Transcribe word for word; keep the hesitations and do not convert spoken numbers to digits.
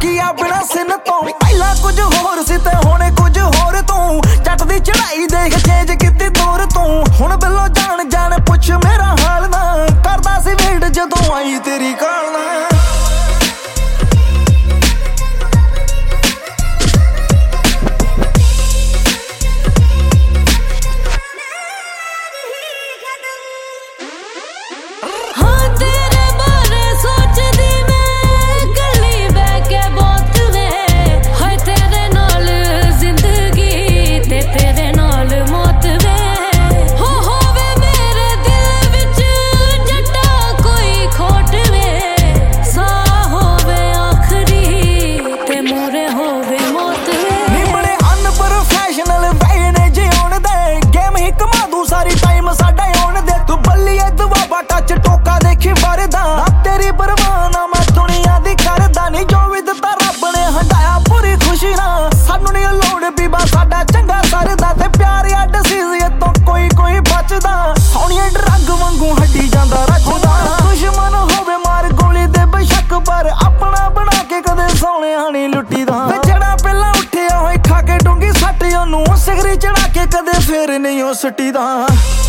ਗਿਆ ਬਿਨਾ ਸਿਨ ਤੋਂ। ਪਹਿਲਾਂ ਕੁਝ ਹੋਰ ਸੀ ਤੇ ਹੁਣ ਕੁਝ ਹੋਰ ਤੂੰ। ਜੱਟ ਦੀ ਚੜਾਈ ਦੇਖ ਚੇਂਜ ਕੀਤੀ ਦੂਰ ਤੂੰ। ਹੁਣ ਬਿੱਲੋ ਜਾਣ ਜਾਣ ਪੁੱਛ ਮੇਰਾ ਹਾਲ ਨਾ। ਕਰਦਾ ਸੀ ਵੇਟ ਜਦੋਂ ਆਈ ਤੇਰੀ ਕਾਲ ਨਾ। ਤੇਰੀ ਪਰਵਾਹ ਨਾ ਮੈਂ ਦੁਨੀਆ ਦੀ ਕਰਦਾ ਨੀ। ਜੋ ਵੀ ਦਿੱਤਾ ਰੱਬ ਨੇ ਹੰਡਾਇਆ ਪੂਰੀ ਖੁਸ਼ੀ ਨਾਲ। ਸਾਨੂੰ ਨੀ ਲੋੜ ਬੀਬਾ ਸਾਡਾ ਚੰਗਾ ਸਰਦਾ। ਤੇ ਪਿਆਰ ਆ ਡਿਸੀਜ਼ ਤੋਂ ਕੋਈ ਕੋਈ ਬਚਦਾ। ਸੋਹਣੀਆਂ ਡਰੱਗ ਵਾਂਗੂ ਹੱਡੀ ਜਾਂਦਾ ਰੱਖਦਾ। ਦੁਸ਼ਮਣ ਹੋਵੇ ਮਾਰ ਗੋਲੀ ਦੇ ਬੇਸ਼ੱਕ ਪਰ ਆਪਣਾ ਬਣਾ ਕੇ ਕਦੇ ਸੋਹਣਿਆ ਨੀ ਲੁੱਟੀਦਾ। ਤੇ ਜਿਹੜਾ ਪਹਿਲਾਂ ਉੱਠਿਆ ਹੋਏ ਖਾ ਕੇ ਡੂੰਗੀ ਸੱਟ ਉਹਨੂੰ ਸਿਗਰੀ ਚੜਾ ਕੇ ਕਦੇ ਫੇਰ ਨਹੀਂ ਉਹ ਸੁੱਟੀਦਾ।